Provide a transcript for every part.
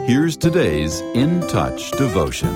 Here's today's In Touch devotion.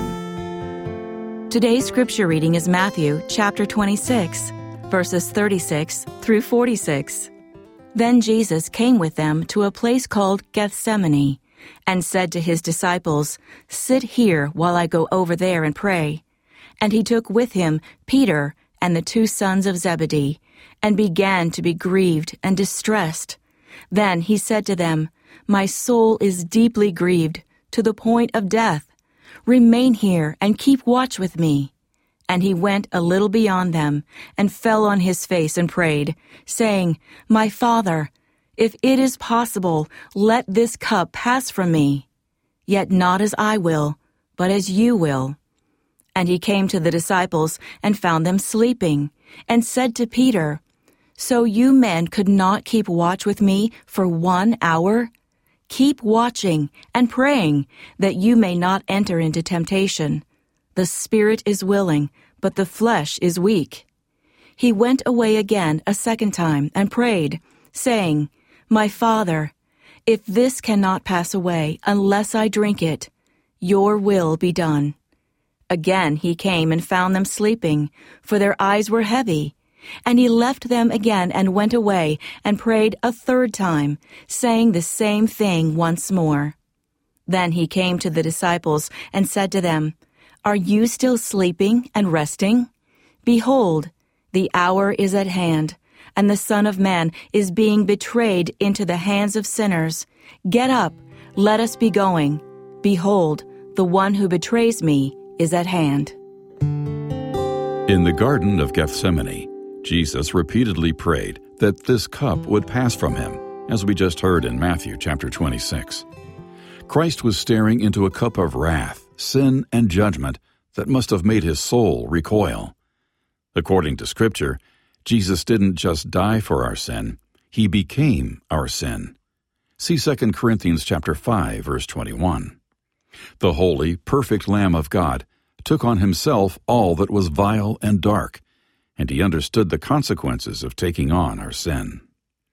Today's scripture reading is Matthew chapter 26, verses 36 through 46. Then Jesus came with them to a place called Gethsemane, and said to his disciples, "Sit here while I go over there and pray." And he took with him Peter and the 2 sons of Zebedee, and began to be grieved and distressed. Then he said to them, "My soul is deeply grieved, to the point of death. Remain here and keep watch with me." And he went a little beyond them, and fell on his face and prayed, saying, "My Father, if it is possible, let this cup pass from me. Yet not as I will, but as you will." And he came to the disciples and found them sleeping, and said to Peter, "So you men could not keep watch with me for 1 hour? Keep watching and praying, that you may not enter into temptation. The spirit is willing, but the flesh is weak." He went away again a second time and prayed, saying, "My Father, if this cannot pass away unless I drink it, your will be done." Again he came and found them sleeping, for their eyes were heavy. And he left them again and went away and prayed a third time, saying the same thing once more. Then he came to the disciples and said to them, "Are you still sleeping and resting? Behold, the hour is at hand, and the Son of Man is being betrayed into the hands of sinners. Get up, let us be going. Behold, the one who betrays me is at hand." In the Garden of Gethsemane, Jesus repeatedly prayed that this cup would pass from him, as we just heard in Matthew chapter 26. Christ was staring into a cup of wrath, sin, and judgment that must have made his soul recoil. According to Scripture, Jesus didn't just die for our sin, he became our sin. See 2 Corinthians chapter 5, verse 21. The holy, perfect Lamb of God took on himself all that was vile and dark, and he understood the consequences of taking on our sin.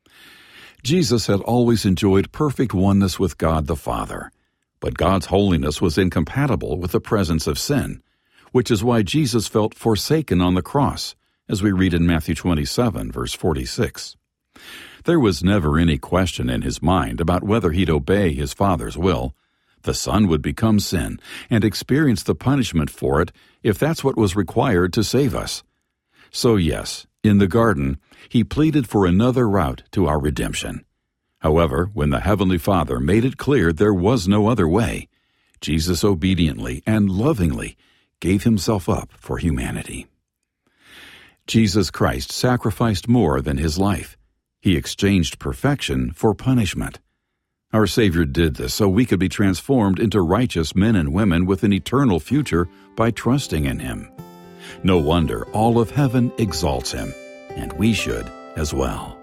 Jesus had always enjoyed perfect oneness with God the Father, but God's holiness was incompatible with the presence of sin, which is why Jesus felt forsaken on the cross, as we read in Matthew 27, verse 46. There was never any question in his mind about whether he'd obey his Father's will. The Son would become sin and experience the punishment for it if that's what was required to save us. So yes, in the garden, he pleaded for another route to our redemption. However, when the Heavenly Father made it clear there was no other way, Jesus obediently and lovingly gave himself up for humanity. Jesus Christ sacrificed more than his life. He exchanged perfection for punishment. Our Savior did this so we could be transformed into righteous men and women with an eternal future by trusting in him. No wonder all of heaven exalts him, and we should as well.